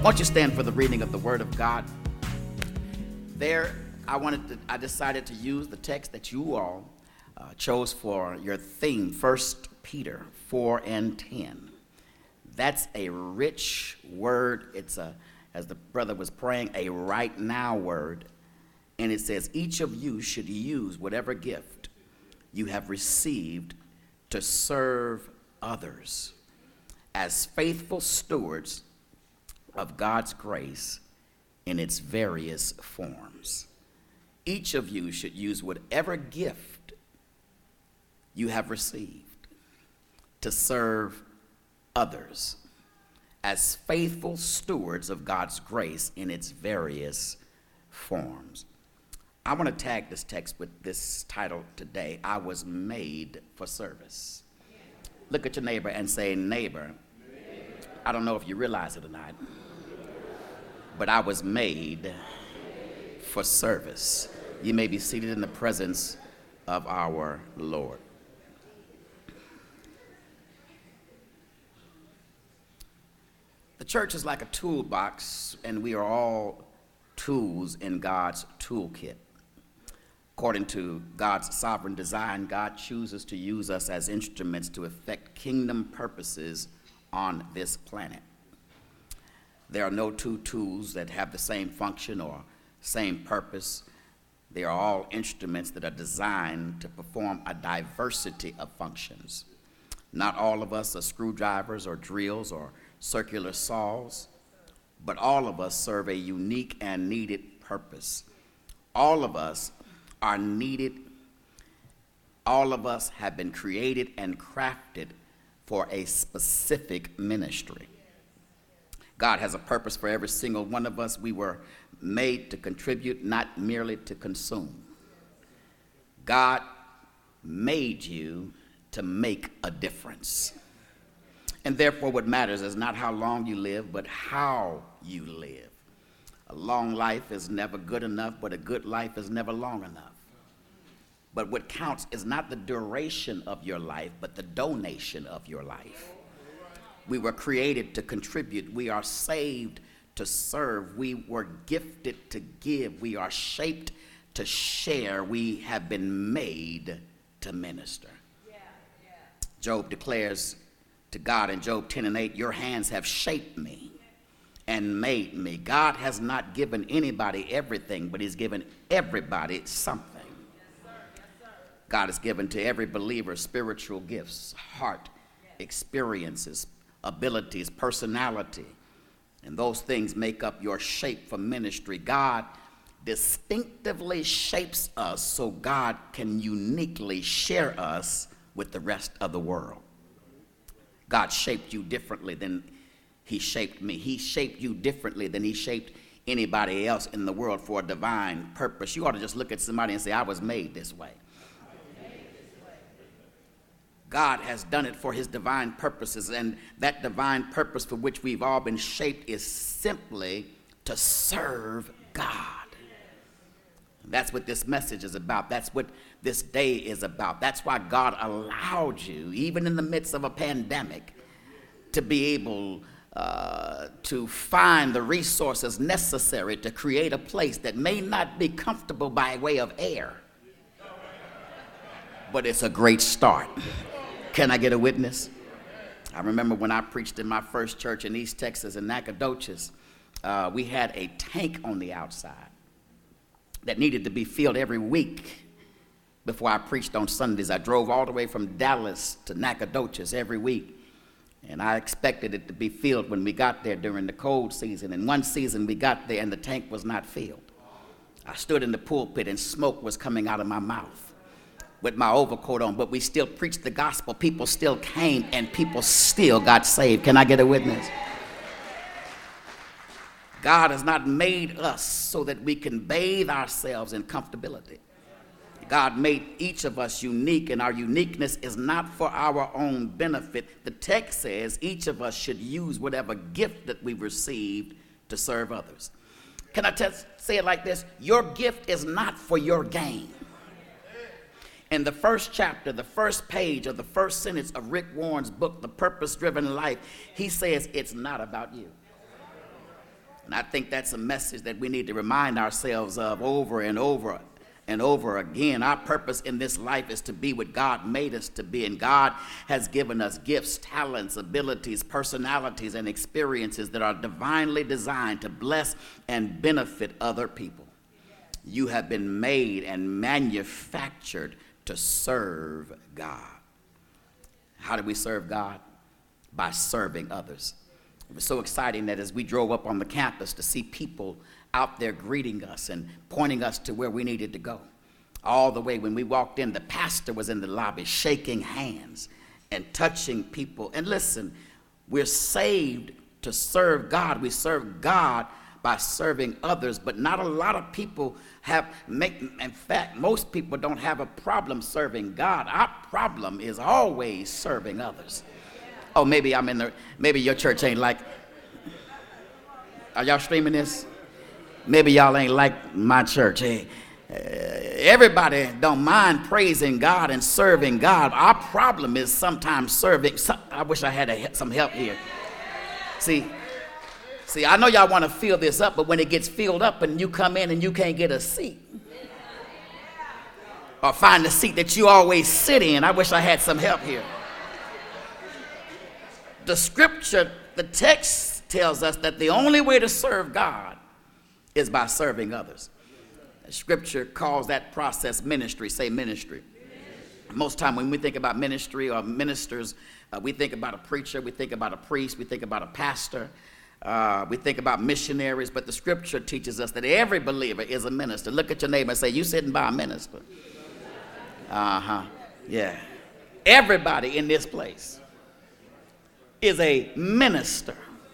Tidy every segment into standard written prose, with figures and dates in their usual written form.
Won't you stand for the reading of the Word of God? I decided to use the text that you all chose for your theme, 1 Peter 4 and 10. That's a rich word. It's as the brother was praying, a right now word. And it says, each of you should use whatever gift you have received to serve others as faithful stewards of God's grace in its various forms. Each of you should use whatever gift you have received to serve others as faithful stewards of God's grace in its various forms. I want to tag this text with this title today, I was made for service. Look at your neighbor and say, neighbor, I don't know if you realize it or not, but I was made for service. You may be seated in the presence of our Lord. The church is like a toolbox, and we are all tools in God's toolkit. According to God's sovereign design, God chooses to use us as instruments to effect kingdom purposes on this planet. There are no two tools that have the same function or same purpose. They are all instruments that are designed to perform a diversity of functions. Not all of us are screwdrivers or drills or circular saws, but all of us serve a unique and needed purpose. All of us are needed. All of us have been created and crafted for a specific ministry. God has a purpose for every single one of us. We were made to contribute, not merely to consume. God made you to make a difference. And therefore, what matters is not how long you live, but how you live. A long life is never good enough, but a good life is never long enough. But what counts is not the duration of your life, but the donation of your life. We were created to contribute. We are saved to serve. We were gifted to give. We are shaped to share. We have been made to minister. Job declares to God in Job 10 and 8, your hands have shaped me and made me. God has not given anybody everything, but he's given everybody something. God has given to every believer spiritual gifts, heart, experiences, abilities, personality, and those things make up your shape for ministry. God distinctively shapes us so God can uniquely share us with the rest of the world. God shaped you differently than he shaped me. He shaped you differently than he shaped anybody else in the world for a divine purpose. You ought to just look at somebody and say, I was made this way. God has done it for his divine purposes, and that divine purpose for which we've all been shaped is simply to serve God. That's what this message is about. That's what this day is about. That's why God allowed you, even in the midst of a pandemic, to be able to find the resources necessary to create a place that may not be comfortable by way of air, but it's a great start. Can I get a witness? I remember when I preached in my first church in East Texas in Nacogdoches, we had a tank on the outside that needed to be filled every week before I preached on Sundays. I drove all the way from Dallas to Nacogdoches every week, and I expected it to be filled when we got there during the cold season. And one season we got there and the tank was not filled. I stood in the pulpit and smoke was coming out of my mouth with my overcoat on, but we still preached the gospel. People still came and people still got saved. Can I get a witness? God has not made us so that we can bathe ourselves in comfortability. God made each of us unique, and our uniqueness is not for our own benefit. The text says each of us should use whatever gift that we've received to serve others. Can I say it like this? Your gift is not for your gain. In the first chapter, the first page of the first sentence of Rick Warren's book, The Purpose-Driven Life, he says it's not about you. And I think that's a message that we need to remind ourselves of over and over and over again. Our purpose in this life is to be what God made us to be. And God has given us gifts, talents, abilities, personalities, and experiences that are divinely designed to bless and benefit other people. You have been made and manufactured to serve God. How do we serve God? By serving others. It was so exciting that as we drove up on the campus to see people out there greeting us and pointing us to where we needed to go. All the way when we walked in, the pastor was in the lobby shaking hands and touching people. And listen, we're saved to serve God. We serve God by serving others, but not a lot of people in fact, most people don't have a problem serving God. Our problem is always serving others. Oh, maybe your church ain't like, are y'all streaming this? Maybe y'all ain't like my church. Hey, everybody don't mind praising God and serving God. Our problem is sometimes serving. I wish I had some help here. See, I know y'all want to fill this up, but when it gets filled up and you come in and you can't get a seat or find the seat that you always sit in, I wish I had some help here. The scripture, the text tells us that the only way to serve God is by serving others. The scripture calls that process ministry. Say ministry. Most time when we think about ministry or ministers, we think about a preacher, we think about a priest, we think about a pastor, we think about missionaries, but the scripture teaches us that every believer is a minister. Look at your neighbor and say, you sitting by a minister. Yeah. Everybody in this place is a minister.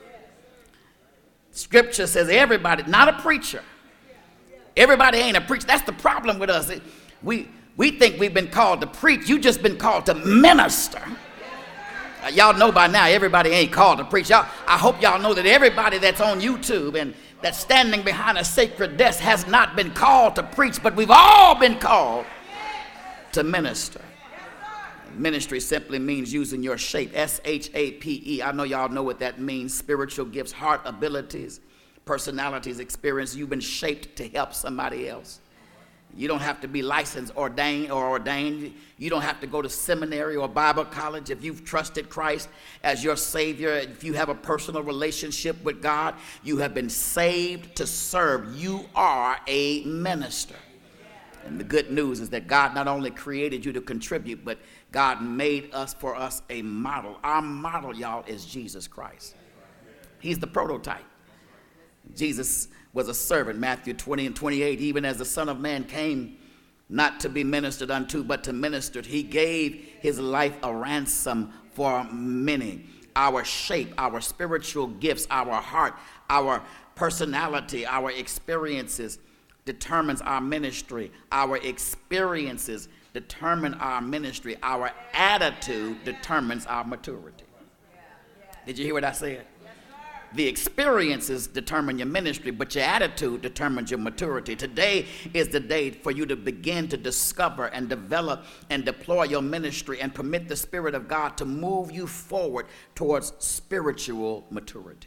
Scripture says everybody, not a preacher. Everybody ain't a preacher. That's the problem with us. We think we've been called to preach. You just been called to minister. Y'all know by now everybody ain't called to preach. I hope y'all know that everybody that's on YouTube and that's standing behind a sacred desk has not been called to preach, but we've all been called to minister. Ministry simply means using your shape, S-H-A-P-E. I know y'all know what that means. Spiritual gifts, heart abilities, personalities, experience. You've been shaped to help somebody else. You don't have to be licensed, ordained. You don't have to go to seminary or Bible college. If you've trusted Christ as your Savior, if you have a personal relationship with God, you have been saved to serve. You are a minister. And the good news is that God not only created you to contribute, but God made for us a model. Our model, y'all, is Jesus Christ. He's the prototype. Jesus was a servant, Matthew 20 and 28. Even as the Son of Man came not to be ministered unto, but to minister. He gave his life a ransom for many. Our shape, our spiritual gifts, our heart, our personality, our experiences determines our ministry. Our experiences determine our ministry. Our attitude determines our maturity. Did you hear what I said? The experiences determine your ministry, but your attitude determines your maturity. Today is the day for you to begin to discover and develop and deploy your ministry and permit the Spirit of God to move you forward towards spiritual maturity.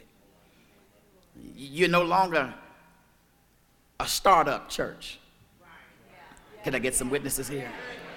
You're no longer a startup church. Can I get some witnesses here?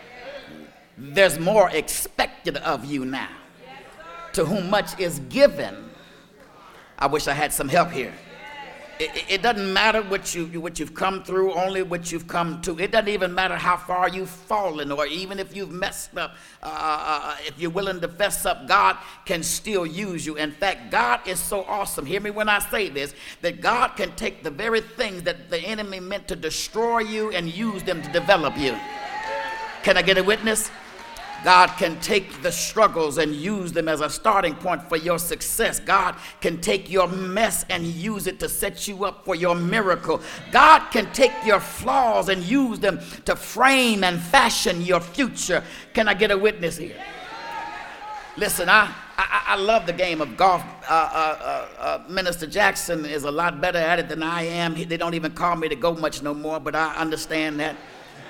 There's more expected of you now. To whom much is given. I wish I had some help here. It doesn't matter what you've come through, only what you've come to. It doesn't even matter how far you've fallen or even if you've messed up. If you're willing to fess up, God can still use you. In fact, God is so awesome. Hear me when I say this, that God can take the very things that the enemy meant to destroy you and use them to develop you. Can I get a witness? God can take the struggles and use them as a starting point for your success. God can take your mess and use it to set you up for your miracle. God can take your flaws and use them to frame and fashion your future. Can I get a witness here? Listen, I love the game of golf. Minister Jackson is a lot better at it than I am. They don't even call me to go much no more, but I understand that.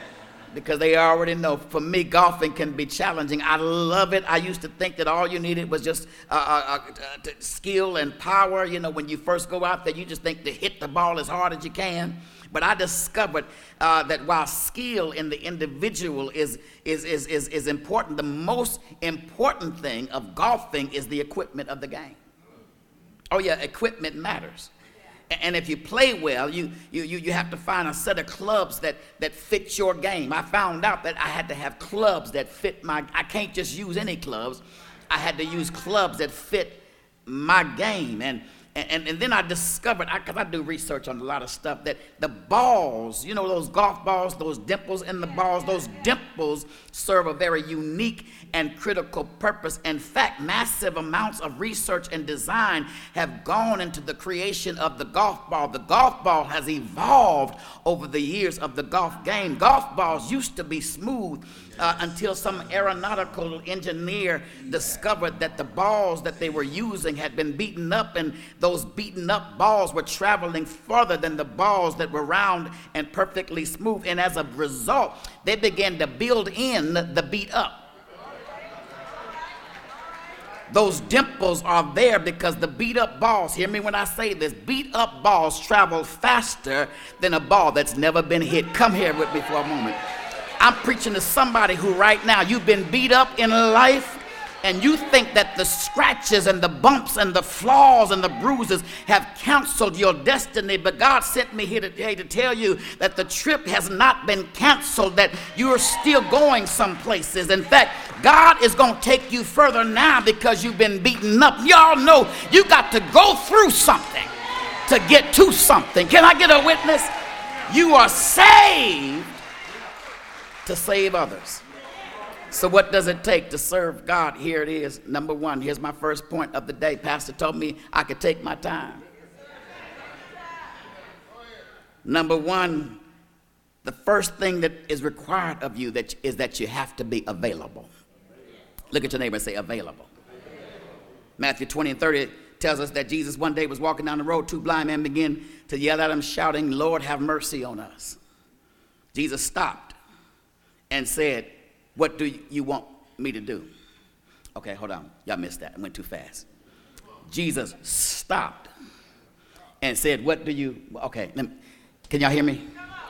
because they already know. For me, golfing can be challenging. I love it. I used to think that all you needed was just skill and power. You know, when you first go out there, you just think to hit the ball as hard as you can. But I discovered that while skill in the individual is important, the most important thing of golfing is the equipment of the game. Oh yeah, equipment matters. And if you play well, you have to find a set of clubs that fit your game. I found out that I had to have clubs that fit I can't just use any clubs. I had to use clubs that fit my game. And then I discovered, because I do research on a lot of stuff, that the balls, you know, those golf balls, those dimples in the balls, those dimples serve a very unique and critical purpose. In fact, massive amounts of research and design have gone into the creation of the golf ball. The golf ball has evolved over the years of the golf game. Golf balls used to be smooth until some aeronautical engineer discovered that the balls that they were using had been beaten up, and those beaten up balls were traveling further than the balls that were round and perfectly smooth. And as a result, they began to build in the beat up. Those dimples are there because the beat up balls, hear me when I say this, beat up balls travel faster than a ball that's never been hit. Come here with me for a moment. I'm preaching to somebody who right now, you've been beat up in life, and you think that the scratches and the bumps and the flaws and the bruises have canceled your destiny. But God sent me here today to tell you that the trip has not been canceled, that you're still going some places. In fact, God is going to take you further now because you've been beaten up. Y'all know you got to go through something to get to something. Can I get a witness? You are saved to save others. So what does it take to serve God? Here it is. Number one, here's my first point of the day. Pastor told me I could take my time. Number one, the first thing that is required of you is that you have to be available. Look at your neighbor and say available. Matthew 20:30 tells us that Jesus one day was walking down the road. Two blind men began to yell at him, shouting, "Lord, have mercy on us." Jesus stopped and said, "What do you want me to do?" Okay, hold on. Y'all missed that. I went too fast. Jesus stopped and said, "What do you..." Okay, can y'all hear me?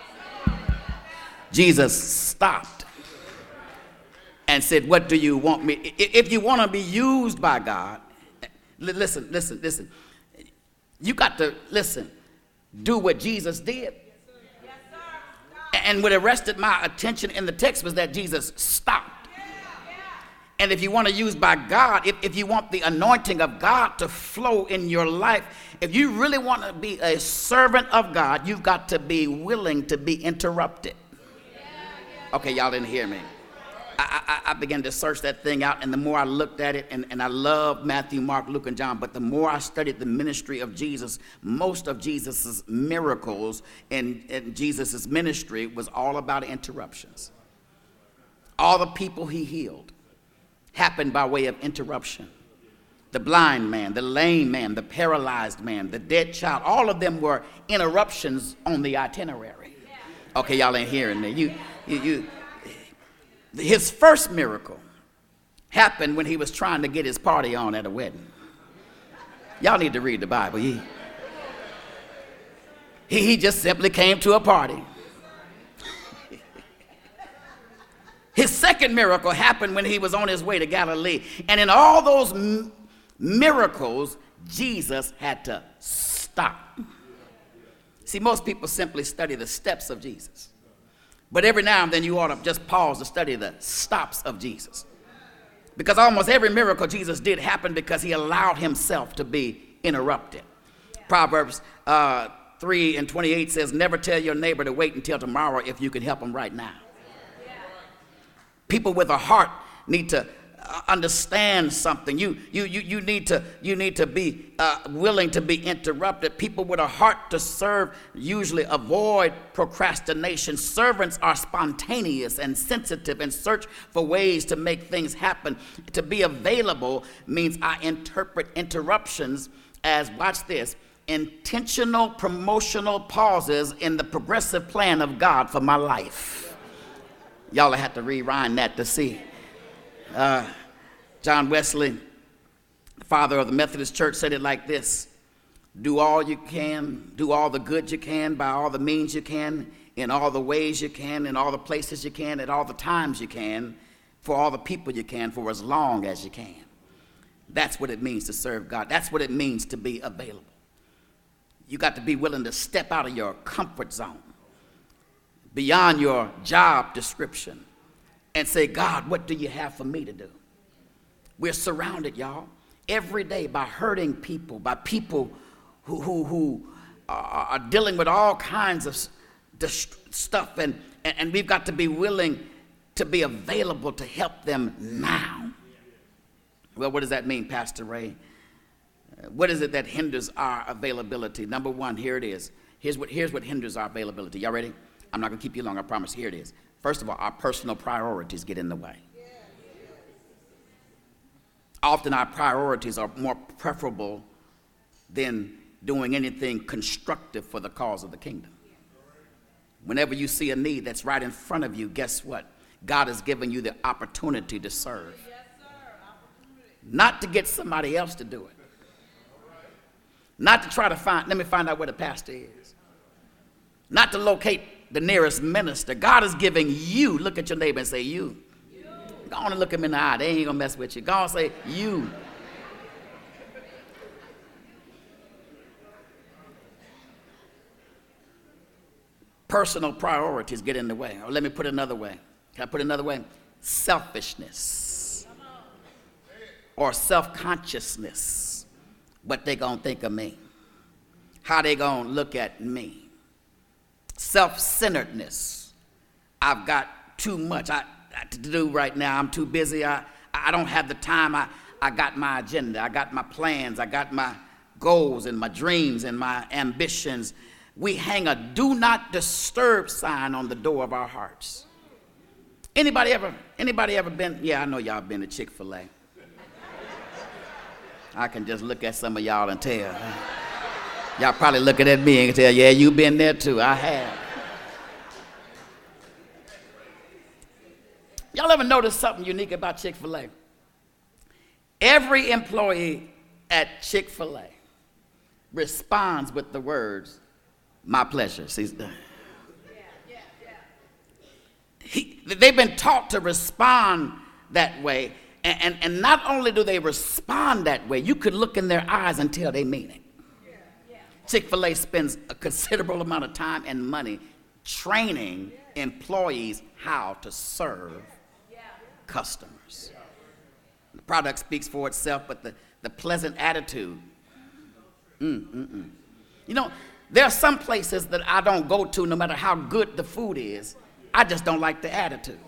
Jesus stopped and said, "What do you want me..." If you want to be used by God, listen. You got to, do what Jesus did. And what arrested my attention in the text was that Jesus stopped. And if you want to use by God, if you want the anointing of God to flow in your life, if you really want to be a servant of God, you've got to be willing to be interrupted. Okay, y'all didn't hear me. I began to search that thing out, and the more I looked at it, and I love Matthew, Mark, Luke, and John, but the more I studied the ministry of Jesus, most of Jesus's miracles in Jesus's ministry was all about interruptions. All the people he healed happened by way of interruption. The blind man, the lame man, the paralyzed man, the dead child, all of them were interruptions on the itinerary. Okay, y'all ain't hearing me. His first miracle happened when he was trying to get his party on at a wedding. Y'all need to read the Bible. He just simply came to a party. His second miracle happened when he was on his way to Galilee. And in all those miracles, Jesus had to stop. See, most people simply study the steps of Jesus. But every now and then you ought to just pause to study the stops of Jesus. Because almost every miracle Jesus did happened because he allowed himself to be interrupted. Proverbs 3:28 says, "Never tell your neighbor to wait until tomorrow if you can help him right now." People with a heart need to understand something. You need to be willing to be interrupted. People with a heart to serve usually avoid procrastination. Servants are spontaneous and sensitive and search for ways to make things happen. To be available means I interpret interruptions as, watch this, intentional promotional pauses in the progressive plan of God for my life. Y'all have to rewind that to see. John Wesley, the father of the Methodist Church, said it like this: do all you can, do all the good you can, by all the means you can, in all the ways you can, in all the places you can, at all the times you can, for all the people you can, for as long as you can. That's what it means to serve God. That's what it means to be available. You got to be willing to step out of your comfort zone, beyond your job description, and say, God, what do you have for me to do? We're surrounded, y'all, every day by hurting people, by people who are dealing with all kinds of stuff, and we've got to be willing to be available to help them now. Well, what does that mean, Pastor Ray? What is it that hinders our availability? Number one, here it is. Here's what hinders our availability. Y'all ready? I'm not going to keep you long, I promise. Here it is. First of all, our personal priorities get in the way. Often our priorities are more preferable than doing anything constructive for the cause of the kingdom. Whenever you see a need that's right in front of you, guess what? God has given you the opportunity to serve. Not to get somebody else to do it. Not to try to let me find out where the pastor is. Not to locate the nearest minister. God is giving you, look at your neighbor and say, you. Go on and look him in the eye. They ain't gonna mess with you. Go on and say, you. Personal priorities get in the way. Or let me put it another way. Can I put it another way? Selfishness. Or self-consciousness. What they gonna think of me? How they gonna look at me? Self-centeredness. I've got too much to do right now. I'm too busy. I don't have the time. I got my agenda. I got my plans. I got my goals and my dreams and my ambitions. We hang a do not disturb sign on the door of our hearts. Anybody ever been? Yeah, I know y'all been to Chick-fil-A. I can just look at some of y'all and tell. Y'all probably looking at me and tell, yeah, you been there too. I have. Y'all ever notice something unique about Chick-fil-A? Every employee at Chick-fil-A responds with the words, my pleasure. See, they've been taught to respond that way. And not only do they respond that way, you could look in their eyes and tell they mean it. Chick-fil-A spends a considerable amount of time and money training employees how to serve customers. The product speaks for itself, but the pleasant attitude. You know, there are some places that I don't go to no matter how good the food is. I just don't like the attitude.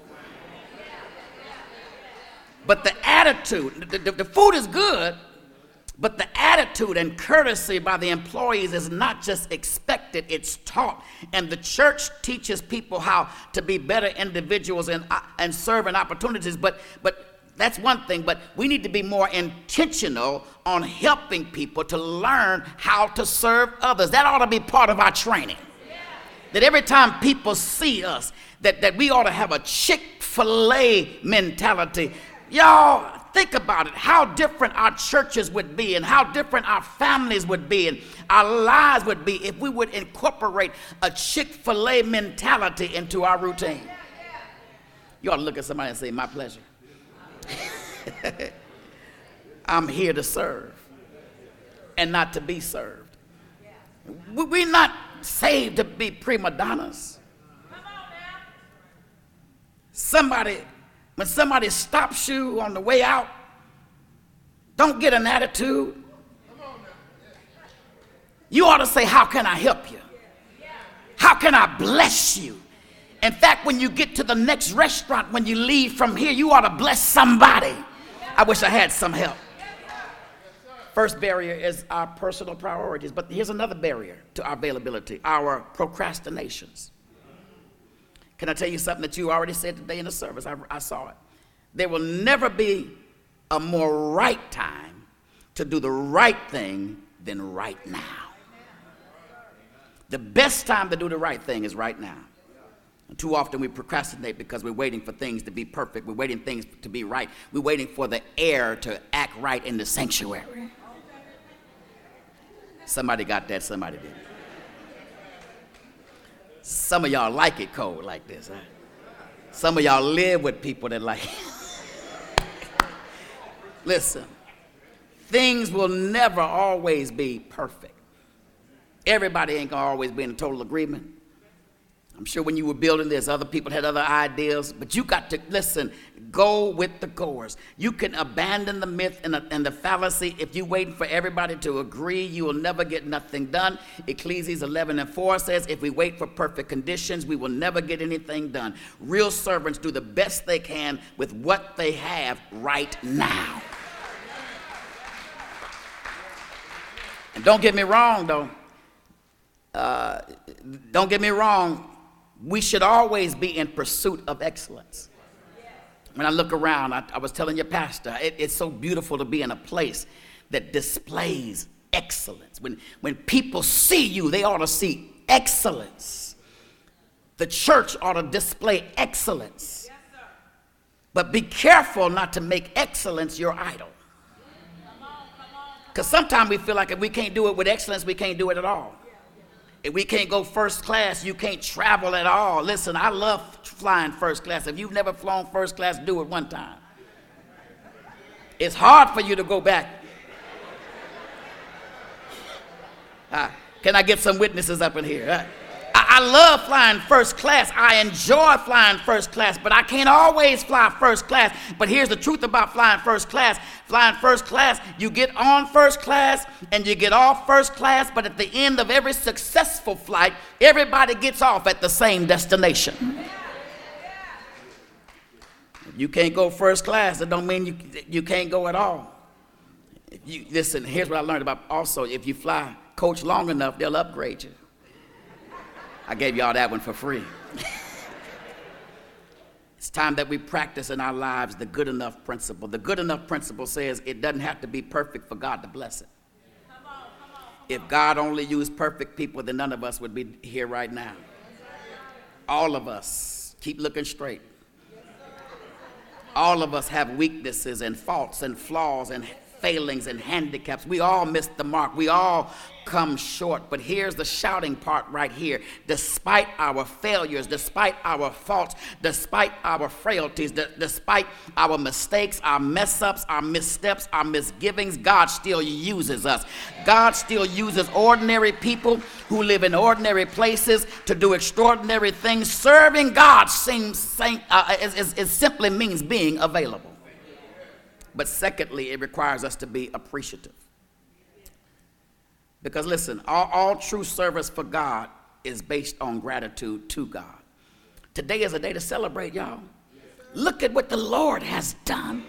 But the attitude, the food is good, but the attitude and courtesy by the employees is not just expected, it's taught. And the church teaches people how to be better individuals and serving opportunities. But that's one thing, but we need to be more intentional on helping people to learn how to serve others. That ought to be part of our training. That every time people see us, that we ought to have a Chick-fil-A mentality. Y'all, think about it, how different our churches would be and how different our families would be and our lives would be if we would incorporate a Chick-fil-A mentality into our routine. You ought to look at somebody and say, my pleasure. I'm here to serve and not to be served. We're not saved to be prima donnas. When somebody stops you on the way out, don't get an attitude. You ought to say, how can I help you? How can I bless you? In fact, when you get to the next restaurant, when you leave from here, you ought to bless somebody. I wish I had some help. First barrier is our personal priorities, but here's another barrier to our availability, our procrastinations. Can I tell you something that you already said today in the service? I saw it. There will never be a more right time to do the right thing than right now. The best time to do the right thing is right now. Too often we procrastinate because we're waiting for things to be perfect. We're waiting things to be right. We're waiting for the air to act right in the sanctuary. Somebody got that, somebody didn't. Some of y'all like it cold like this, huh? Some of y'all live with people that like it. Listen, things will never always be perfect. Everybody ain't gonna always be in total agreement. I'm sure when you were building this, other people had other ideas, but you got to, listen, go with the goers. You can abandon the myth and the fallacy. If you're waiting for everybody to agree, you will never get nothing done. Ecclesiastes 11:4 says, if we wait for perfect conditions, we will never get anything done. Real servants do the best they can with what they have right now. And don't get me wrong, though. Don't get me wrong. We should always be in pursuit of excellence. When I look around, I was telling your pastor, it's so beautiful to be in a place that displays excellence. When people see you, they ought to see excellence. The church ought to display excellence. But be careful not to make excellence your idol. Because sometimes we feel like if we can't do it with excellence, we can't do it at all. If we can't go first class, you can't travel at all. Listen, I love flying first class. If you've never flown first class, do it one time. It's hard for you to go back. Can I get some witnesses up in here? I love flying first class. I enjoy flying first class, but I can't always fly first class. But here's the truth about flying first class. Flying first class, you get on first class and you get off first class, but at the end of every successful flight, everybody gets off at the same destination. If you can't go first class, that don't mean you can't go at all. Listen, here's what I learned about also. If you fly coach long enough, they'll upgrade you. I gave y'all that one for free. It's time that we practice in our lives the good enough principle. The good enough principle says it doesn't have to be perfect for God to bless it. If God only used perfect people, then none of us would be here right now. All of us, keep looking straight. All of us have weaknesses and faults and flaws and failings and handicaps. We all miss the mark. We all come short. But here's the shouting part right here. Despite our failures, despite our faults, despite our frailties, despite our mistakes, our mess ups, our missteps, our misgivings, God still uses us. God still uses ordinary people who live in ordinary places to do extraordinary things. Serving God simply means being available. But secondly, it requires us to be appreciative. Because listen, all true service for God is based on gratitude to God. Today is a day to celebrate, y'all. Look at what the Lord has done.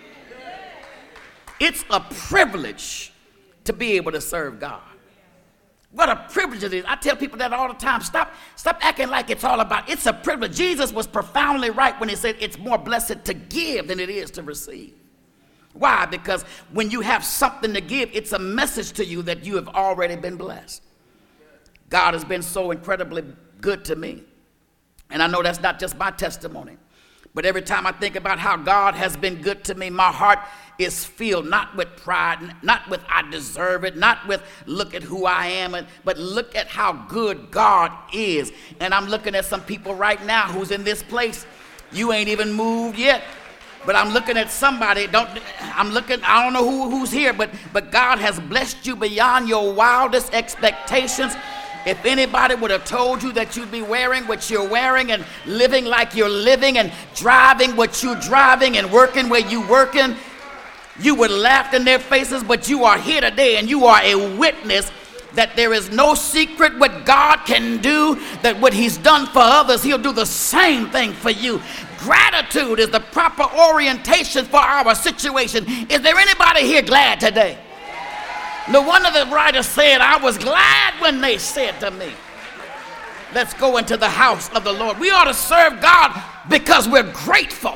It's a privilege to be able to serve God. What a privilege it is. I tell people that all the time. Stop acting like it's all about, it's a privilege. Jesus was profoundly right when he said it's more blessed to give than it is to receive. Why? Because when you have something to give, it's a message to you that you have already been blessed. God has been so incredibly good to me. And I know that's not just my testimony. But every time I think about how God has been good to me, my heart is filled not with pride, not with I deserve it, not with look at who I am, but look at how good God is. And I'm looking at some people right now who's in this place. You ain't even moved yet. But I'm looking at somebody, I don't know who's here, but God has blessed you beyond your wildest expectations. If anybody would have told you that you'd be wearing what you're wearing and living like you're living and driving what you're driving and working where you're working, you would laugh in their faces. But you are here today and you are a witness that there is no secret what God can do, that what he's done for others, he'll do the same thing for you. Gratitude is the proper orientation for our situation. Is there anybody here glad today? No wonder the writer said, I was glad when they said to me, let's go into the house of the Lord. We ought to serve God because we're grateful.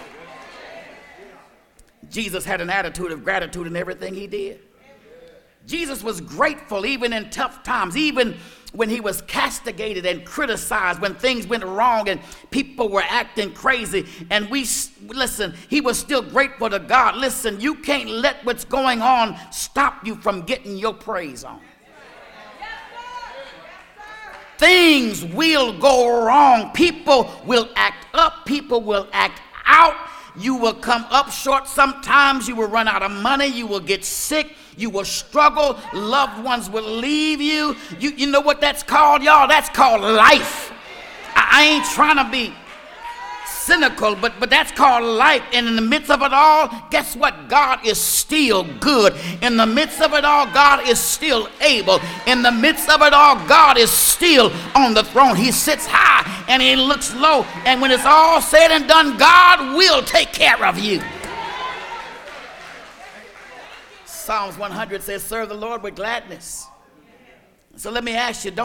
Jesus had an attitude of gratitude in everything he did. Jesus was grateful even in tough times, even when he was castigated and criticized, when things went wrong and people were acting crazy, and listen, he was still grateful to God. Listen, you can't let what's going on stop you from getting your praise on. Things will go wrong. People will act up. People will act out. You will come up short sometimes. You will run out of money. You will get sick. You will struggle. Loved ones will leave you. You know what that's called, y'all? That's called life. I ain't trying to be cynical, but that's called life. And in the midst of it all, guess what? God is still good. In the midst of it all, God is still able. In the midst of it all, God is still on the throne. He sits high and he looks low. And when it's all said and done, God will take care of you. Psalms 100 says, serve the Lord with gladness. So let me ask you,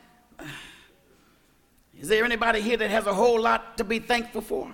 is there anybody here that has a whole lot to be thankful for?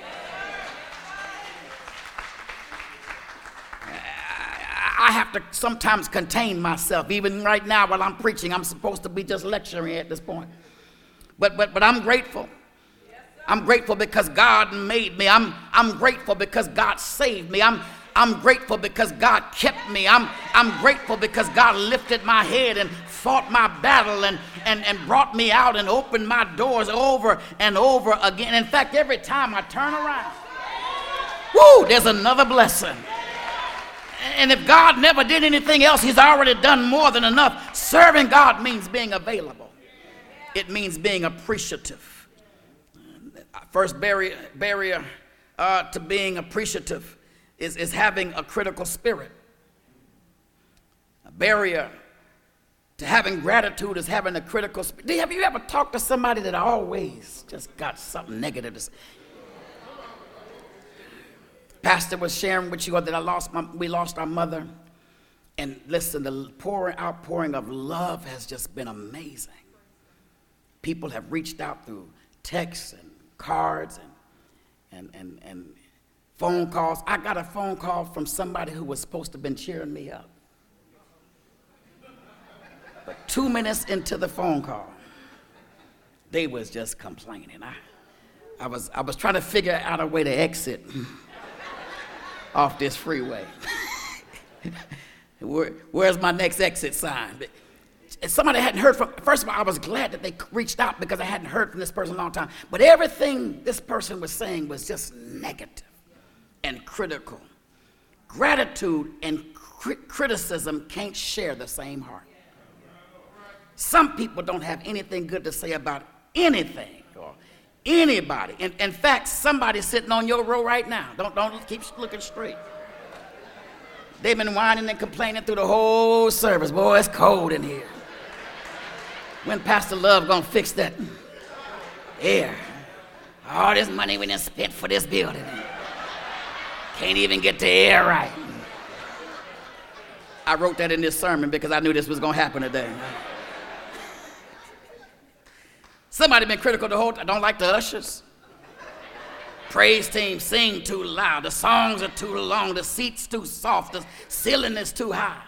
I have to sometimes contain myself. Even right now while I'm preaching, I'm supposed to be just lecturing at this point. But I'm grateful. I'm grateful because God made me. I'm grateful because God saved me. I'm grateful because God kept me. I'm grateful because God lifted my head and fought my battle and brought me out and opened my doors over and over again. In fact, every time I turn around, there's another blessing. And if God never did anything else, he's already done more than enough. Serving God means being available. It means being appreciative. First barrier to being appreciative is having a critical spirit. A barrier to having gratitude is having a critical spirit. Have you ever talked to somebody that always just got something negative to say? Pastor was sharing with you that we lost our mother. And listen, the outpouring of love has just been amazing. People have reached out through texts and cards and phone calls. I got a phone call from somebody who was supposed to have been cheering me up. But 2 minutes into the phone call, they was just complaining. I was trying to figure out a way to exit off this freeway. Where's my next exit sign? Somebody hadn't heard from. First of all, I was glad that they reached out because I hadn't heard from this person in a long time. But everything this person was saying was just negative and critical. Gratitude and criticism can't share the same heart. Some people don't have anything good to say about anything or anybody. In fact, somebody's sitting on your row right now. Don't keep looking straight. They've been whining and complaining through the whole service. Boy, it's cold in here. When Pastor Love gonna fix that air? All this money we done spent for this building. Can't even get the air right. I wrote that in this sermon because I knew this was gonna happen today. Somebody been critical the whole time. I don't like the ushers. Praise team sing too loud. The songs are too long. The seats too soft. The ceiling is too high.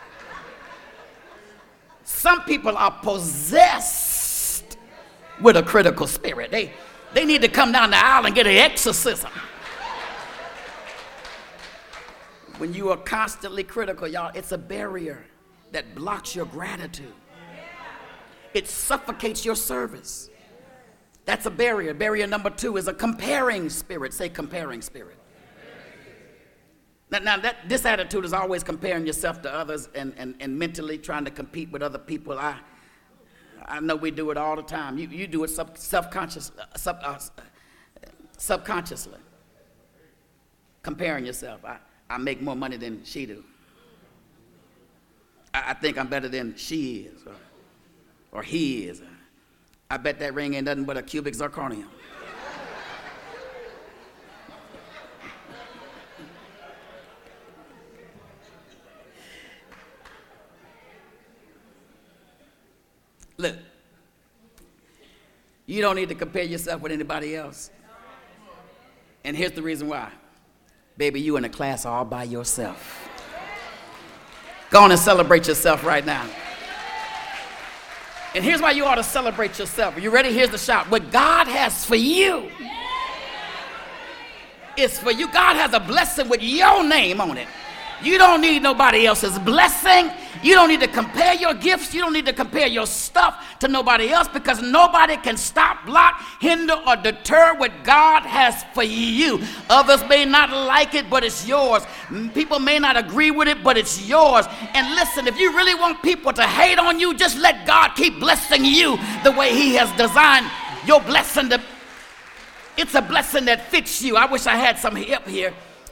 Some people are possessed with a critical spirit. They need to come down the aisle and get an exorcism. When you are constantly critical, y'all, it's a barrier that blocks your gratitude. It suffocates your service. That's a barrier. Barrier number 2 is a comparing spirit. Say comparing spirit. Now this attitude is always comparing yourself to others and mentally trying to compete with other people. I know we do it all the time. You do it subconsciously. Comparing yourself. I make more money than she do. I think I'm better than she is or he is. I bet that ring ain't nothing but a cubic zirconium. Look, you don't need to compare yourself with anybody else. And here's the reason why. Baby, you in a class all by yourself. Go on and celebrate yourself right now. And here's why you ought to celebrate yourself. Are you ready? Here's the shout. What God has for you is for you. God has a blessing with your name on it. You don't need nobody else's blessing. You don't need to compare your gifts. You don't need to compare your stuff to nobody else, because nobody can stop, block, hinder, or deter what God has for you. Others may not like it, but it's yours. People may not agree with it, but it's yours. And listen, if you really want people to hate on you, just let God keep blessing you the way he has designed your blessing to. It's a blessing that fits you. I wish I had some up here.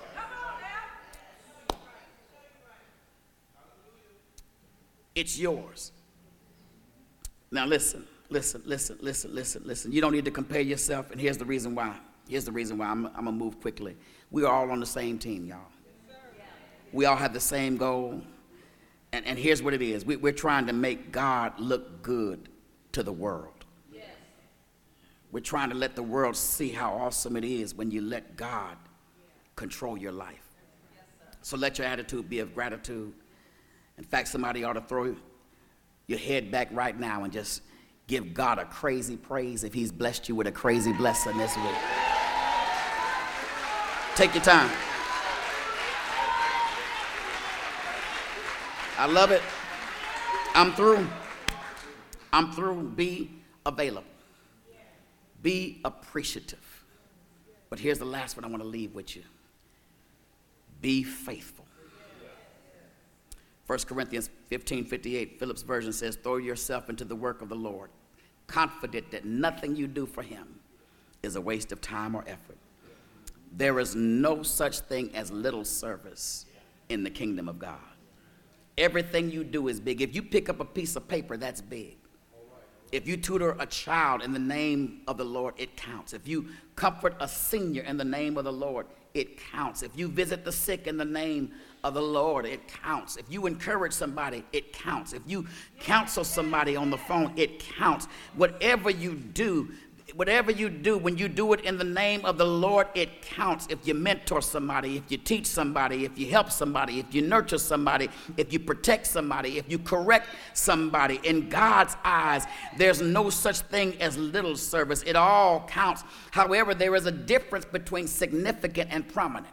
It's yours. Now listen. You don't need to compare yourself, and here's the reason why. I'm going to move quickly. We are all on the same team, y'all. We all have the same goal, and here's what it is. We're trying to make God look good to the world. We're trying to let the world see how awesome it is when you let God control your life. So let your attitude be of gratitude. In fact, somebody ought to throw your head back right now and just give God a crazy praise if he's blessed you with a crazy blessing this week. Take your time. I love it. I'm through. Be available. Be appreciative. But here's the last one I want to leave with you. Be faithful. 1 Corinthians 15:58, Philip's version says, throw yourself into the work of the Lord, confident that nothing you do for him is a waste of time or effort. There is no such thing as little service in the kingdom of God. Everything you do is big. If you pick up a piece of paper, that's big. If you tutor a child in the name of the Lord, it counts. If you comfort a senior in the name of the Lord, it counts. If you visit the sick in the name of the Lord, it counts. If you encourage somebody, it counts. If you counsel somebody on the phone, it counts. Whatever you do, when you do it in the name of the Lord, it counts. If you mentor somebody, if you teach somebody, if you help somebody, if you nurture somebody, if you protect somebody, if you correct somebody, in God's eyes, there's no such thing as little service. It all counts. However, there is a difference between significant and prominent.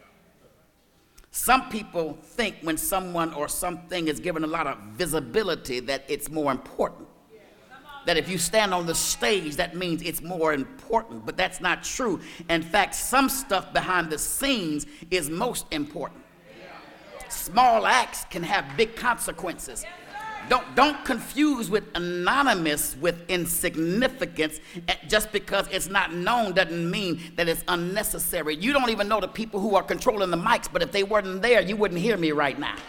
Some people think when someone or something is given a lot of visibility that it's more important. That if you stand on the stage, that means it's more important, but that's not true. In fact, some stuff behind the scenes is most important. Small acts can have big consequences. Don't confuse with anonymous with insignificance. Just because it's not known doesn't mean that it's unnecessary. You don't even know the people who are controlling the mics, but if they weren't there, you wouldn't hear me right now.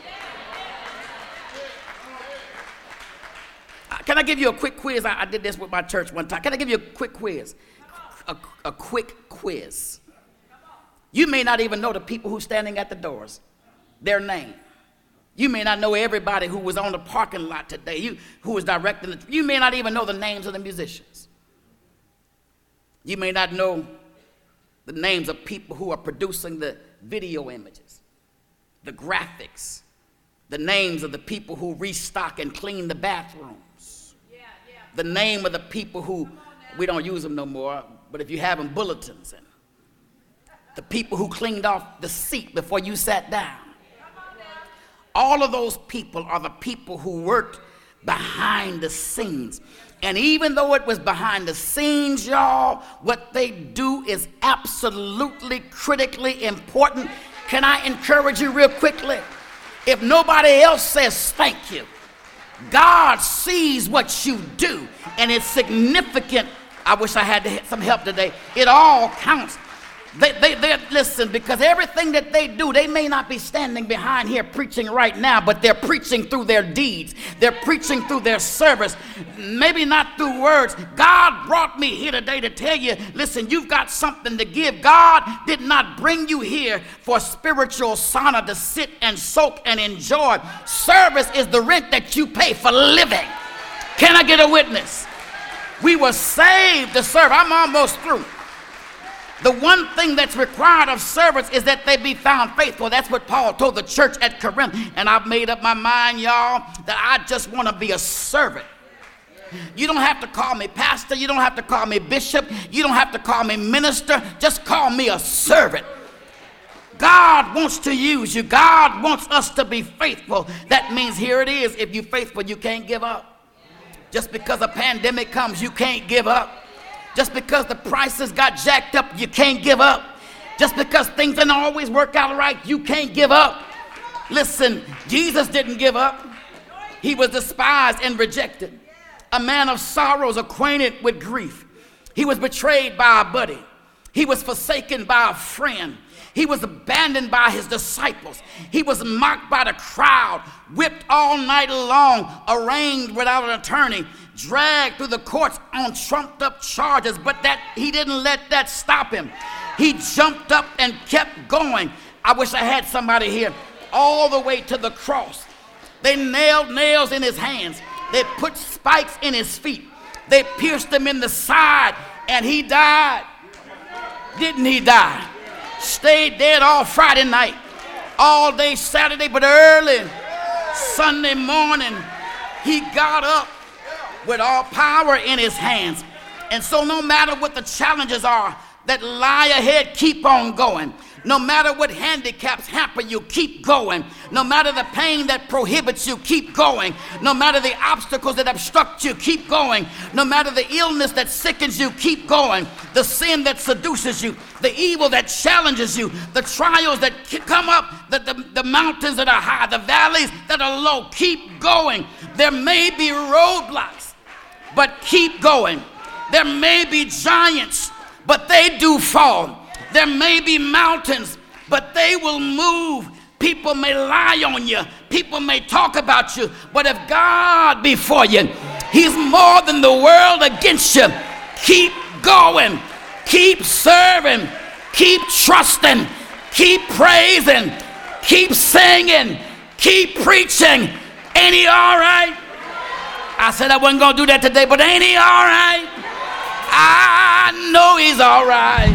Can I give you a quick quiz? I did this with my church one time. Can I give you a quick quiz? A quick quiz. You may not even know the people who are standing at the doors, their name. You may not know everybody who was on the parking lot today, who was directing it. You may not even know the names of the musicians. You may not know the names of people who are producing the video images, the graphics, the names of the people who restock and clean the bathrooms, the name of the people who, we don't use them no more, but if you have them, bulletins, and the people who cleaned off the seat before you sat down. All of those people are the people who worked behind the scenes. And even though it was behind the scenes, y'all, what they do is absolutely critically important. Can I encourage you real quickly? If nobody else says thank you, God sees what you do, and it's significant. I wish I had some help today. It all counts. They listen, because everything that they do, they may not be standing behind here preaching right now, but they're preaching through their deeds. They're preaching through their service, maybe not through words. God brought me here today to tell you, listen, you've got something to give. God did not bring you here for spiritual sauna to sit and soak and enjoy. Service is the rent that you pay for living. Can I get a witness? We were saved to serve. I'm almost through. The one thing that's required of servants is that they be found faithful. That's what Paul told the church at Corinth. And I've made up my mind, y'all, that I just want to be a servant. You don't have to call me pastor. You don't have to call me bishop. You don't have to call me minister. Just call me a servant. God wants to use you. God wants us to be faithful. That means here it is. If you're faithful, you can't give up. Just because a pandemic comes, you can't give up. Just because the prices got jacked up, you can't give up. Just because things don't always work out right, you can't give up. Listen, Jesus didn't give up. He was despised and rejected. A man of sorrows, acquainted with grief. He was betrayed by a buddy. He was forsaken by a friend. He was abandoned by his disciples. He was mocked by the crowd, whipped all night long, arraigned without an attorney, dragged through the courts on trumped up charges, but he didn't let that stop him. He jumped up and kept going. I wish I had somebody here. All the way to the cross. They nailed nails in his hands. They put spikes in his feet. They pierced him in the side, and he died. Didn't he die? Stayed dead all Friday night, all day Saturday, but early Sunday morning, he got up with all power in his hands. And so no matter what the challenges are that lie ahead, keep on going. No matter what handicaps hamper you, keep going. No matter the pain that prohibits you, keep going. No matter the obstacles that obstruct you, keep going. No matter the illness that sickens you, keep going. The sin that seduces you, the evil that challenges you, the trials that come up, the mountains that are high, the valleys that are low, keep going. There may be roadblocks, but keep going. There may be giants, but they do fall. There may be mountains, but they will move. People may lie on you. People may talk about you. But if God be for you, he's more than the world against you. Keep going. Keep serving. Keep trusting. Keep praising. Keep singing. Keep preaching. Ain't he all right? I said I wasn't going to do that today, but ain't he all right? I know he's all right.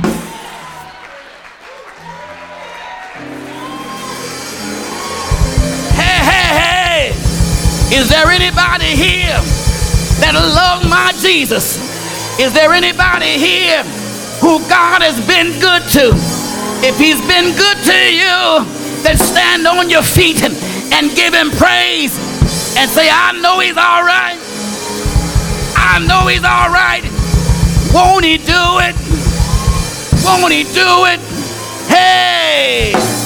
Hey, is there anybody here that loves my Jesus? Is there anybody here who God has been good to? If he's been good to you, then stand on your feet and give him praise and say, I know he's all right. I know he's all right. Won't he do it? Won't he do it? Hey!